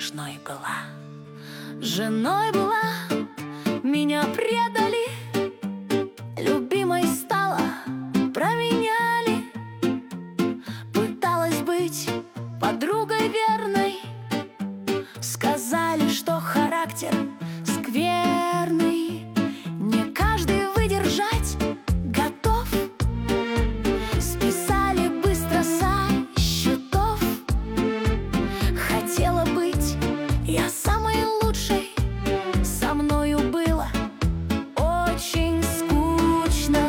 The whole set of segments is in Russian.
княжной была. Женой была, меня предали, любимой стала, променяли. Пыталась быть подругой верной, сказали, что характер скверный, не каждый выдержать готов. Списали быстро со счетов. Хотела быть я самой лучшей, со мною было очень скучно.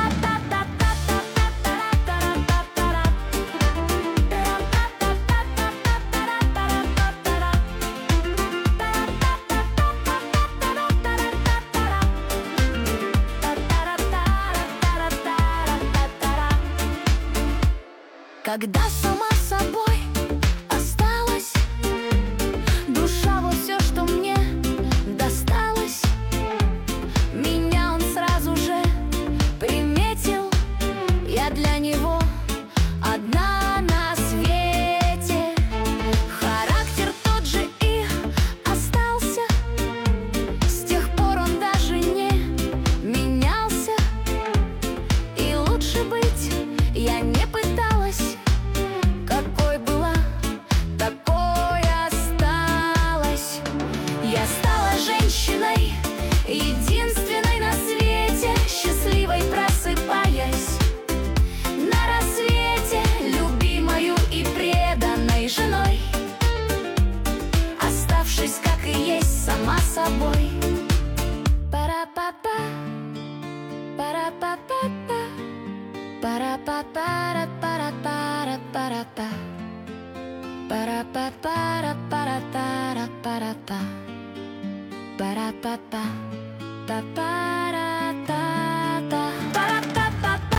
Когда сама собой осталась, душа вот все, что мне досталось. Меня он сразу же приметил, я для него одна на свете. Характер тот же и остался, с тех пор он даже не менялся. И лучше быть я не пыталась, какой была, такой осталась. Я стала женщиной, единственной на свете, счастливой просыпаясь на рассвете, любимою и преданной женой, оставшись, как и есть, сама собой. Пара-па-па, пара-па-па-па, пара-па-пара-пара-пара-пара-па, пара-па-пара-пара-пара-па, пара-па-па, па-пара.